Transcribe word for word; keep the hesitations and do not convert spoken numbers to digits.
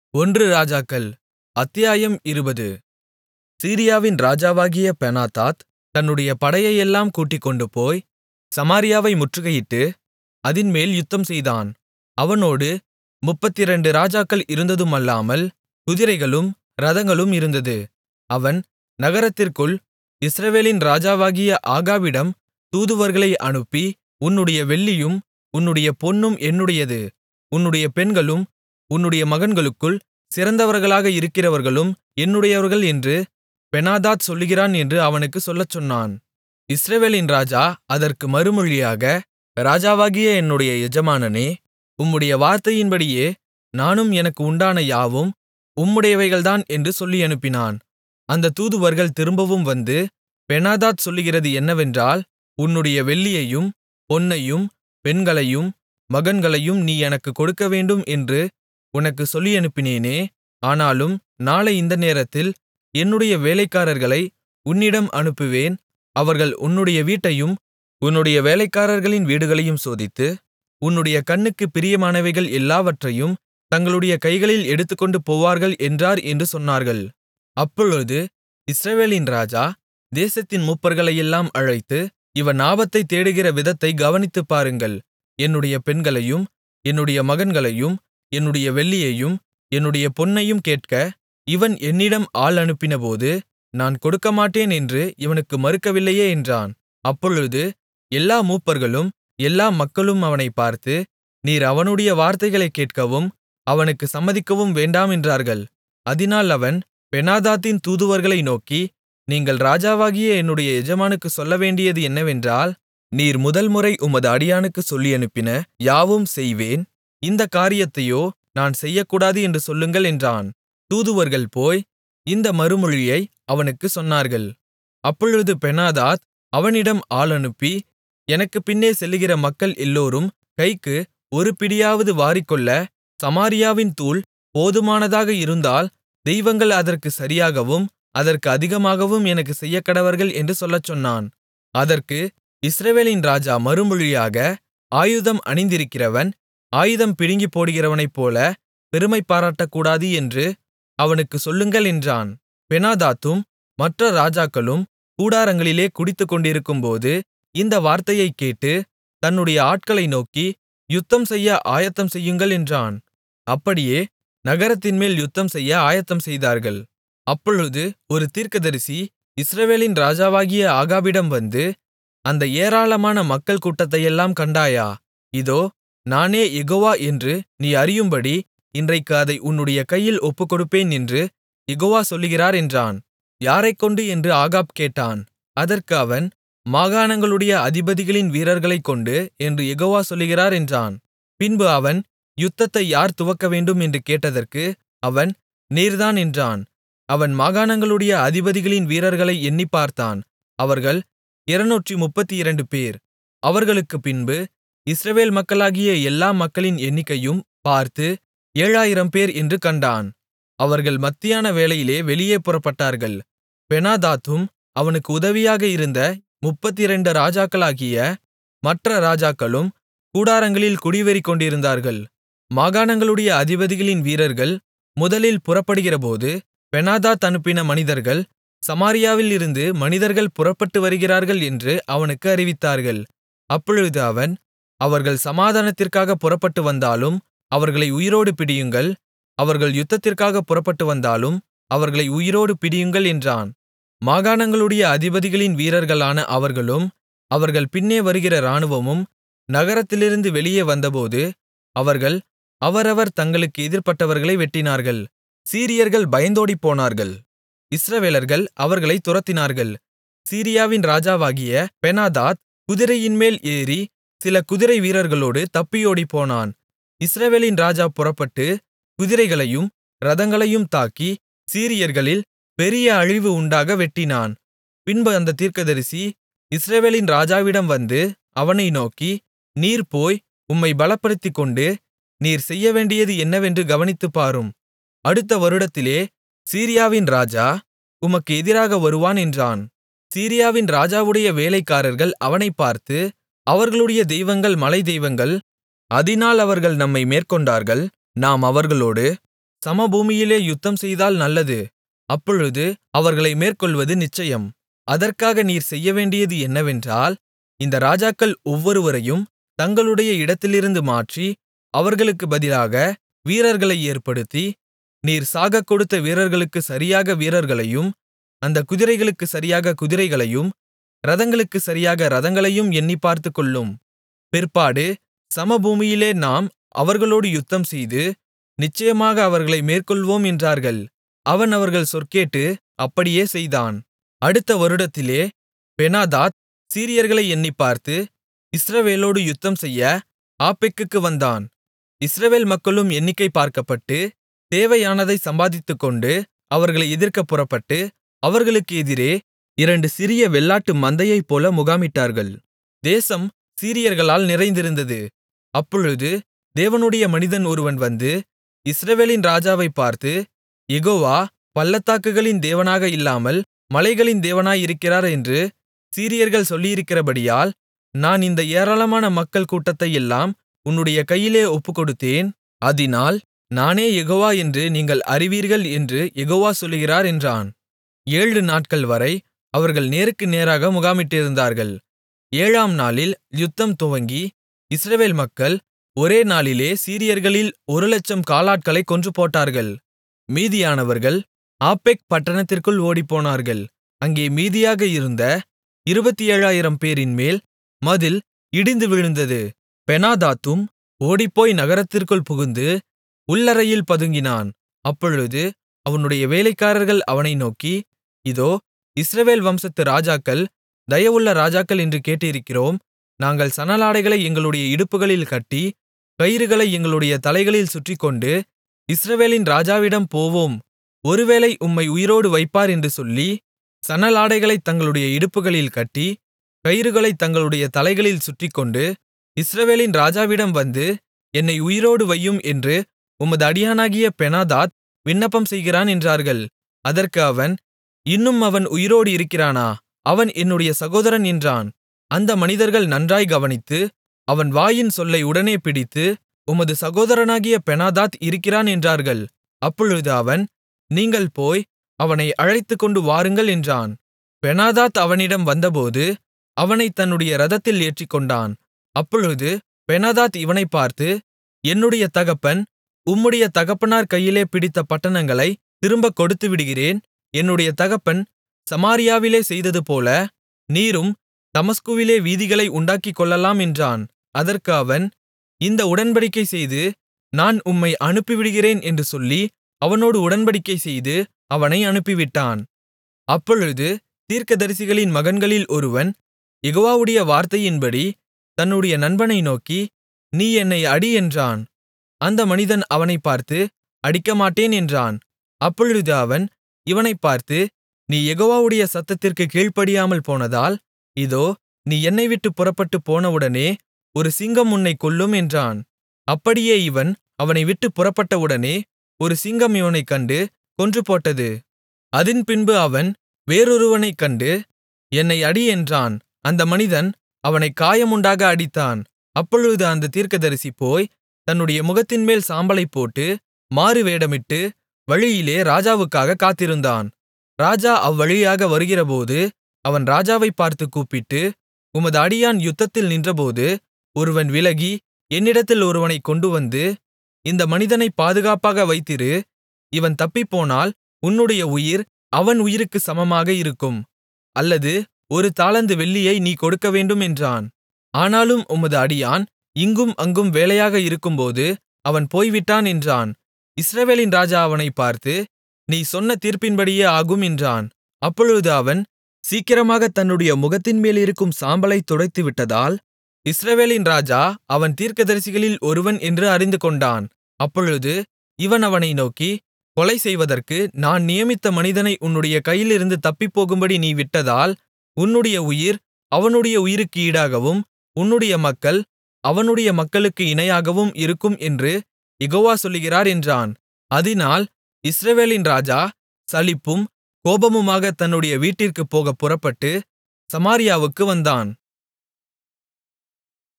ஒன்று ராஜாக்கள் அத்தியாயம் இருபது. சீரியாவின் ராஜாவாகிய பெனாதாத் தன்னுடைய படையையெல்லாம் கூட்டிக்கொண்டுபோய் சமாரியாவை முற்றுகையிட்டு அதின்மேல் யுத்தம்செய்தான். அவனோடு முப்பத்திரண்டு ராஜாக்கள் இருந்ததுமல்லாமல் குதிரைகளும் இரதங்களும் இருந்தது. அவன் நகரத்திற்குள் இஸ்ரவேலின் ராஜாவாகிய ஆகாபிடம் தூதுவர்களை அனுப்பி, உன்னுடைய வெள்ளியும் உன்னுடைய பொன்னும் என்னுடையது, உன்னுடைய பெண்களும் உன்னுடைய மகன்களுக்குள் சிறந்தவர்களாக இருக்கிறவர்களும் என்னுடையவர்கள் என்று பெனாதாத் சொல்லுகிறான் என்று அவனுக்குச் சொல்லச் சொன்னான். இஸ்ரவேலின் ராஜா அதற்கு மறுமொழியாக, ராஜாவாகிய என்னுடைய எஜமானனே, உம்முடைய வார்த்தையின்படியே நானும் எனக்கு உண்டான யாவும் உம்முடையவைகள்தான் என்று சொல்லியனுப்பினான். அந்தத் தூதுவர்கள் திரும்பவும் வந்து, பெனாதாத் சொல்லுகிறது என்னவென்றால், உன்னுடைய வெள்ளியையும் பொன்னையும் பெண்களையும் மகன்களையும் நீ எனக்குக் கொடுக்கவேண்டும் என்று உனக்குச் சொல்லியனுப்பினேனே. ஆனாலும் நாளை இந்த நேரத்தில் என்னுடைய வேலைக்காரர்களை உன்னிடம் அனுப்புவேன். அவர்கள் உன்னுடைய வீட்டையும் உன்னுடைய வேலைக்காரர்களின் வீடுகளையும் சோதித்து, உன்னுடைய கண்ணுக்குப் பிரியமானவைகள் எல்லாவற்றையும் தங்களுடைய கைகளில் எடுத்துக்கொண்டு போவார்கள் என்றார் என்று சொன்னார்கள். அப்பொழுது இஸ்ரவேலின் ராஜா தேசத்தின் மூப்பர்களையெல்லாம் அழைத்து, இவன் ஆபத்தைத் தேடுகிற விதத்தைக் கவனித்துப் பாருங்கள். என்னுடைய பெண்களையும் என்னுடைய மகன்களையும் என்னுடைய வெள்ளியையும் என்னுடைய பொன்னையும் கேட்க இவன் என்னிடம் ஆள் அனுப்பினபோது நான் கொடுக்கமாட்டேன் என்று இவனுக்கு மறுக்கவில்லையே என்றான். அப்பொழுது எல்லா மூப்பர்களும் எல்லா மக்களும் அவனைப் பார்த்து, நீர் அவனுடைய வார்த்தைகளைக் கேட்கவும் அவனுக்கு சம்மதிக்கவும் வேண்டாம் என்றார்கள். அதினால் அவன் பெனாதாத்தின் தூதுவர்களை நோக்கி, நீங்கள் ராஜாவாகிய என்னுடைய எஜமானுக்குச் சொல்லவேண்டியது என்னவென்றால், நீர் முதல்முறை உமது அடியானுக்குச் சொல்லியனுப்பின யாவும் செய்வேன், இந்தக் காரியத்தையோ நான் செய்யக்கூடாது என்று சொல்லுங்கள் என்றான். தூதுவர்கள் போய் இந்த மறுமொழியை அவனுக்குச் சொன்னார்கள். அப்பொழுது பெனாதாத் அவனிடம் ஆள் அனுப்பி, எனக்குப் பின்னே செல்லுகிற மக்கள் எல்லோரும் கைக்கு ஒரு பிடியாவது வாரிக்கொள்ள சமாரியாவின் தூள் போதுமானதாக இருந்தால் தெய்வங்கள் அதற்குச் சரியாகவும் அதற்கு அதிகமாகவும் எனக்குச் செய்யக்கடவர்கள் என்று சொல்லச் சொன்னான். அதற்கு இஸ்ரவேலின் ராஜா மறுமொழியாக, ஆயுதம் அணிந்திருக்கிறவன் ஆயுதம் பிடுங்கிப் போடுகிறவனைப்போல பெருமை பாராட்டக்கூடாது என்று அவனுக்குச் சொல்லுங்கள் என்றான். பெனாதாத்தும் மற்ற ராஜாக்களும் கூடாரங்களிலே குடித்துக்கொண்டிருக்கும்போது இந்த வார்த்தையைக் கேட்டு தன்னுடைய ஆட்களை நோக்கி, யுத்தம் செய்ய ஆயத்தம் செய்யுங்கள் என்றான். அப்படியே நகரத்தின்மேல் யுத்தம் செய்ய ஆயத்தம் செய்தார்கள். அப்பொழுது ஒரு தீர்க்கதரிசி இஸ்ரவேலின் ராஜாவாகிய ஆகாபிடம் வந்து, அந்த ஏராளமான மக்கள் கூட்டத்தையெல்லாம் கண்டாயா? இதோ நானே யெகோவா என்று நீ அறியும்படி இன்றைக்கு அதை உன்னுடைய கையில் ஒப்புக்கொடுப்பேன் என்று யெகோவா சொல்லுகிறார் என்றான். யாரைக்கொண்டு என்று ஆகாப் கேட்டான். அதற்கு அவன், மாகாணங்களுடைய அதிபதிகளின் வீரர்களைக்கொண்டு என்று யெகோவா சொல்லுகிறார் என்றான். பின்பு அவன், யுத்தத்தை யார் துவக்கவேண்டும் என்று கேட்டதற்கு அவன், நீர்தான் என்றான். அவன் மாகாணங்களுடைய அதிபதிகளின் வீரர்களை எண்ணிப் பார்த்தான். அவர்கள் இருநூற்று முப்பத்திரண்டு பேர். அவர்களுக்குப் பின்பு இஸ்ரவேல் மக்களாகிய எல்லா மக்களின் எண்ணிக்கையும் பார்த்து ஏழாயிரம் பேர் என்று கண்டான். அவர்கள் மத்தியான வேளையிலே வெளியே புறப்பட்டார்கள். பெனாதாத்தும் அவனுக்கு உதவியாக இருந்த முப்பத்திரண்டு ராஜாக்களாகிய மற்ற ராஜாக்களும் கூடாரங்களில் குடிவெறிக்கொண்டிருந்தார்கள். மாகாணங்களுடைய அதிபதிகளின் வீரர்கள் முதலில் புறப்படுகிறபோது பெனாதாத் அனுப்பின மனிதர்கள், சமாரியாவில் இருந்து மனிதர்கள் புறப்பட்டு வருகிறார்கள் என்று அவனுக்கு அறிவித்தார்கள். அப்பொழுது அவன், அவர்கள் சமாதானத்திற்காக புறப்பட்டு வந்தாலும் அவர்களை உயிரோடு பிடியுங்கள், அவர்கள் யுத்தத்திற்காக புறப்பட்டு வந்தாலும் அவர்களை உயிரோடு பிடியுங்கள் என்றான். மாகாணங்களுடைய அதிபதிகளின் வீரர்களான அவர்களும் அவர்கள் பின்னே வருகிற இராணுவமும் நகரத்திலிருந்து வெளியே வந்தபோது அவர்கள் அவரவர் தங்களுக்கு எதிர்ப்பட்டவர்களை வெட்டினார்கள். சீரியர்கள் பயந்தோடிப்போனார்கள். இஸ்ரவேலர்கள் அவர்களைத் துரத்தினார்கள். சீரியாவின் ராஜாவாகிய பெனாதாத் குதிரையின்மேல் ஏறி சில குதிரை வீரர்களோடு தப்பியோடிப்போனான். இஸ்ரவேலின் ராஜா புறப்பட்டு குதிரைகளையும் இரதங்களையும் தாக்கி சீரியர்களில் பெரிய அழிவு உண்டாக வெட்டினான். பின்பு அந்த தீர்க்கதரிசி இஸ்ரவேலின் ராஜாவிடம் வந்து அவனை நோக்கி, நீர் போய் உம்மை பலப்படுத்திக்கொண்டு நீர் செய்யவேண்டியது என்னவென்று கவனித்துப் பாரும். அடுத்த வருடத்திலே சீரியாவின் ராஜா உமக்கு எதிராக வருவான் என்றான். சீரியாவின் ராஜாவுடைய வேலைக்காரர்கள் அவனைப் பார்த்து, அவர்களுடைய தெய்வங்கள் மலை தெய்வங்கள், அதினால் அவர்கள் நம்மை மேற்கொண்டார்கள், நாம் அவர்களோடு சமபூமியிலே யுத்தம் செய்தால் நல்லது, அப்பொழுது அவர்களை மேற்கொள்வது நிச்சயம். அதற்காக நீர் செய்யவேண்டியது என்னவென்றால், இந்த ராஜாக்கள் ஒவ்வொருவரையும் தங்களுடைய இடத்திலிருந்து மாற்றி, அவர்களுக்கு பதிலாக வீரர்களை ஏற்படுத்தி, நீர் சாகக் கொடுத்த வீரர்களுக்கு சரியாக வீரர்களையும், அந்த குதிரைகளுக்கு சரியாக குதிரைகளையும், இரதங்களுக்கு சரியாக இரதங்களையும் எண்ணிப் பார்த்துக்கொள்ளும். பிற்பாடு சமபூமியிலே நாம் அவர்களோடு யுத்தம்செய்து, நிச்சயமாக அவர்களை மேற்கொள்வோம் என்றார்கள். அவன் அவர்கள் சொற்கேட்டு அப்படியே செய்தான். அடுத்த வருடத்திலே பெனாதாத் சீரியர்களை எண்ணிப்பார்த்து, இஸ்ரவேலோடு யுத்தம்செய்ய ஆப்பெக்குக்கு வந்தான். இஸ்ரவேல் மக்களும் எண்ணிக்கை பார்க்கப்பட்டு, தேவையானதை சம்பாதித்துக்கொண்டு அவர்களை எதிர்க்கப் புறப்பட்டு, அவர்களுக்கு எதிரே இரண்டு சிறிய வெள்ளாட்டு மந்தையைப்போல முகாமிட்டார்கள். தேசம் சீரியர்களால் நிறைந்திருந்தது. அப்பொழுது தேவனுடைய மனிதன் ஒருவன் வந்து இஸ்ரவேலின் ராஜாவைப் பார்த்து, யெகோவா பள்ளத்தாக்குகளின் தேவனாக இல்லாமல் மலைகளின் தேவனாயிருக்கிறார் என்று சீரியர்கள் சொல்லியிருக்கிறபடியால், நான் இந்த ஏராளமான மக்கள் கூட்டத்தையெல்லாம் உன்னுடைய கையிலே ஒப்புக்கொடுத்தேன். அதினால் நானே யெகோவா என்று நீங்கள் அறிவீர்கள் என்று யெகோவா சொல்லுகிறார் என்றான். ஏழு நாட்கள்வரை அவர்கள் நேருக்கு நேராக முகாமிட்டிருந்தார்கள். ஏழாம் நாளில் யுத்தம் துவங்கி, இஸ்ரவேல் மக்கள் ஒரே நாளிலே சீரியர்களில் ஒரு லட்சம் காலாட்களைக் கொன்றுபோட்டார்கள். மீதியானவர்கள் ஆப்பெக் பட்டணத்திற்குள் ஓடிப்போனார்கள். அங்கே மீதியாக இருந்த இருபத்தேழாயிரம் பேரின்மேல் மதில் இடிந்து விழுந்தது. பெனாதாத்தும் ஓடிப்போய் நகரத்திற்குள் புகுந்து உள்ளறையில் பதுங்கினான். அப்பொழுது அவனுடைய வேலைக்காரர்கள் அவனை நோக்கி, இதோ, இஸ்ரவேல் வம்சத்து ராஜாக்கள் தயவுள்ள ராஜாக்கள் என்று கேட்டிருக்கிறோம். நாங்கள் சணலாடைகளை எங்களுடைய இடுப்புகளில் கட்டி, கயிறுகளை எங்களுடைய தலைகளில் சுற்றிக்கொண்டு இஸ்ரவேலின் ராஜாவிடம் போவோம், ஒருவேளை உம்மை உயிரோடு வைப்பார் என்று சொல்லி, சணலாடைகளைத் தங்களுடைய இடுப்புகளில் கட்டி, கயிறுகளைத் தங்களுடைய தலைகளில் சுற்றிக்கொண்டு இஸ்ரவேலின் ராஜாவிடம் வந்து, என்னை உயிரோடு வையும் என்று உமது அடியானாகிய பெனாதாத் விண்ணப்பம் செய்கிறான் என்றார்கள். அதற்கு அவன், இன்னும் அவன் உயிரோடு இருக்கிறானா? அவன் என்னுடைய சகோதரன் என்றான். அந்த மனிதர்கள் நன்றாய் கவனித்து, அவன் வாயின் சொல்லை உடனே பிடித்து, உமது சகோதரனாகிய பெனாதாத் இருக்கிறான் என்றார்கள். அப்பொழுது அவன், நீங்கள் போய் அவனை அழைத்துக்கொண்டு வாருங்கள் என்றான். பெனாதாத் அவனிடம் வந்தபோது அவனைத் தன்னுடைய இரதத்தில் ஏற்றிக்கொண்டான். அப்பொழுது பெனாதாத் இவனைப் பார்த்து, என்னுடைய தகப்பன் உம்முடைய தகப்பனார் கையிலே பிடித்த பட்டணங்களைத் திரும்பக் கொடுத்துவிடுகிறேன். என்னுடைய தகப்பன் சமாரியாவிலே செய்ததுபோல நீரும் தமஸ்குவிலே வீதிகளை உண்டாக்கிக்கொள்ளலாம் என்றான். அதற்கு அவன், இந்த உடன்படிக்கை செய்து நான் உம்மை அனுப்பிவிடுகிறேன் என்று சொல்லி அவனோடு உடன்படிக்கை செய்து அவனை அனுப்பிவிட்டான். அப்பொழுது தீர்க்கதரிசிகளின் மகன்களில் ஒருவன் யெகோவாவுடைய வார்த்தையின்படி தன்னுடைய நண்பனை நோக்கி, நீ என்னை அடி என்றான். அந்த மனிதன் அவனைப் பார்த்து, அடிக்கமாட்டேன் என்றான். அப்பொழுது அவன் இவனைப் பார்த்து, நீ யெகோவாவுடைய சத்தத்திற்குக் கீழ்ப்படியாமல் போனதால், இதோ, நீ என்னை விட்டுப் புறப்பட்டுப் போனவுடனே ஒரு சிங்கம் உன்னைக் கொல்லும் என்றான். அப்படியே இவன் அவனை விட்டுப் புறப்பட்டவுடனே ஒரு சிங்கம் இவனைக் கண்டு கொன்றுபோட்டது. அதின்பின்பு அவன் வேறொருவனைக் கண்டு, என்னை அடி என்றான். அந்த மனிதன் அவனைக் காயமுண்டாக அடித்தான். அப்பொழுது அந்த தீர்க்கதரிசி போய் தன்னுடைய முகத்தின்மேல் சாம்பலைப் போட்டு மாறுவேடமிட்டு வழியிலே ராஜாவுக்காகக் காத்திருந்தான். ராஜா அவ்வழியாக வருகிறபோது அவன் ராஜாவைப் பார்த்துக் கூப்பிட்டு, உமது அடியான் யுத்தத்தில் நின்றபோது ஒருவன் விலகி என்னிடத்தில் ஒருவனைக் கொண்டுவந்து, இந்த மனிதனைப் பாதுகாப்பாக வைத்திரு, இவன் தப்பிப்போனால் உன்னுடைய உயிர் அவன் உயிருக்குச் சமமாக இருக்கும், அல்லது ஒரு தாலந்து வெள்ளியை நீ கொடுக்கவேண்டும் என்றான். ஆனாலும் உமது அடியான் இங்கும் அங்கும் வேலையாக இருக்கும்போது அவன் போய்விட்டான் என்றான். இஸ்ரவேலின் ராஜா அவனைப் பார்த்து, நீ சொன்ன தீர்ப்பின்படியே ஆகும் என்றான். அப்பொழுது அவன் சீக்கிரமாகத் தன்னுடைய முகத்தின்மேலிருக்கும் சாம்பலைத் துடைத்துவிட்டதால், இஸ்ரவேலின் ராஜா அவன் தீர்க்கதரிசிகளில் ஒருவன் என்று அறிந்துகொண்டான். அப்பொழுது இவன் அவனை நோக்கி, கொலை செய்வதற்கு நான் நியமித்த மனிதனை உன்னுடைய கையிலிருந்து தப்பிப்போகும்படி நீ விட்டதால், உன்னுடைய உயிர் அவனுடைய உயிருக்கு ஈடாகவும், உன்னுடைய மக்கள் அவனுடைய மக்களுக்கு இணையாகவும் இருக்கும் என்று யெகோவா சொல்லுகிறார் என்றான். அதினால் இஸ்ரவேலின் ராஜா சலிப்பும் கோபமுமாகத் தன்னுடைய வீட்டிற்குப் போகப் புறப்பட்டு சமாரியாவுக்கு வந்தான்.